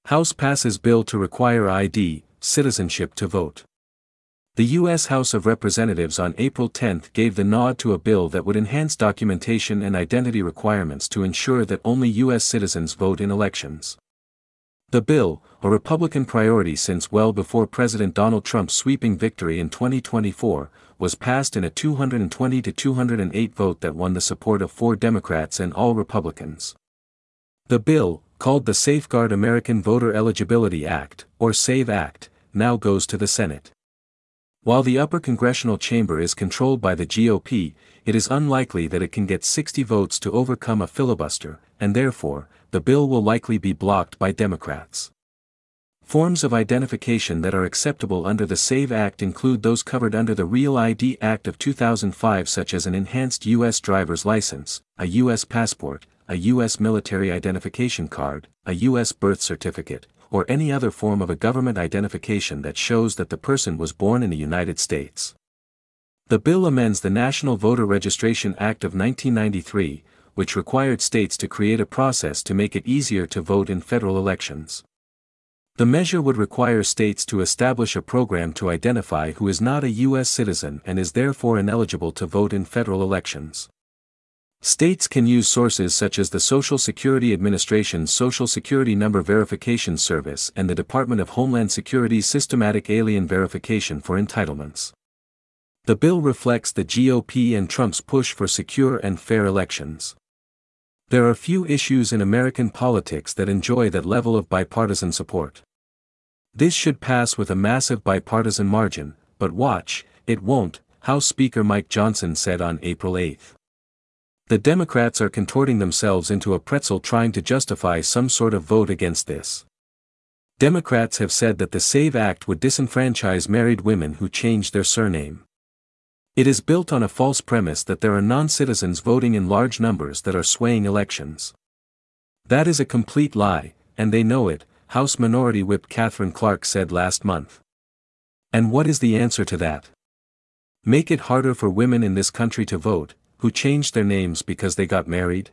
House passes bill to require ID, citizenship to vote. The U.S. House of Representatives on April 10 gave the nod to a bill that would enhance documentation and identity requirements to ensure that only U.S. citizens vote in elections. The bill, a Republican priority since well before President Donald Trump's sweeping victory in 2024, was passed in a 220 to 208 vote that won the support of 4 Democrats and all Republicans. The bill, called the Safeguard American Voter Eligibility Act, or SAVE Act, now goes to the Senate. While the upper congressional chamber is controlled by the GOP, it is unlikely that it can get 60 votes to overcome a filibuster, and therefore, the bill will likely be blocked by Democrats. Forms of identification that are acceptable under the SAVE Act include those covered under the Real ID Act of 2005, such as an enhanced U.S. driver's license, a U.S. passport, a U.S. military identification card, a U.S. birth certificate, or any other form of a government identification that shows that the person was born in the United States. The bill amends the National Voter Registration Act of 1993, which required states to create a process to make it easier to vote in federal elections. The measure would require states to establish a program to identify who is not a U.S. citizen and is therefore ineligible to vote in federal elections. States can use sources such as the Social Security Administration's Social Security Number Verification Service and the Department of Homeland Security's Systematic Alien Verification for entitlements. The bill reflects the GOP and Trump's push for secure and fair elections. There are few issues in American politics that enjoy that level of bipartisan support. This should pass with a massive bipartisan margin, but watch, it won't, House Speaker Mike Johnson said on April 8. The Democrats are contorting themselves into a pretzel trying to justify some sort of vote against this. Democrats have said that the SAVE Act would disenfranchise married women who change their surname. It is built on a false premise that there are non-citizens voting in large numbers that are swaying elections. That is a complete lie, and they know it, House Minority Whip Katherine Clark said last month. And what is the answer to that? Make it harder for women in this country to vote, who changed their names because they got married?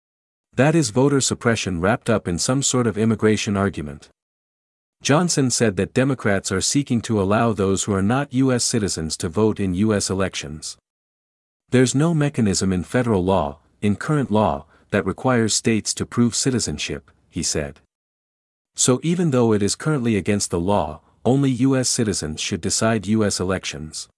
That is voter suppression wrapped up in some sort of immigration argument. Johnson said that Democrats are seeking to allow those who are not U.S. citizens to vote in U.S. elections. There's no mechanism in federal law, in current law, that requires states to prove citizenship, he said. So even though it is currently against the law, only U.S. citizens should decide U.S. elections.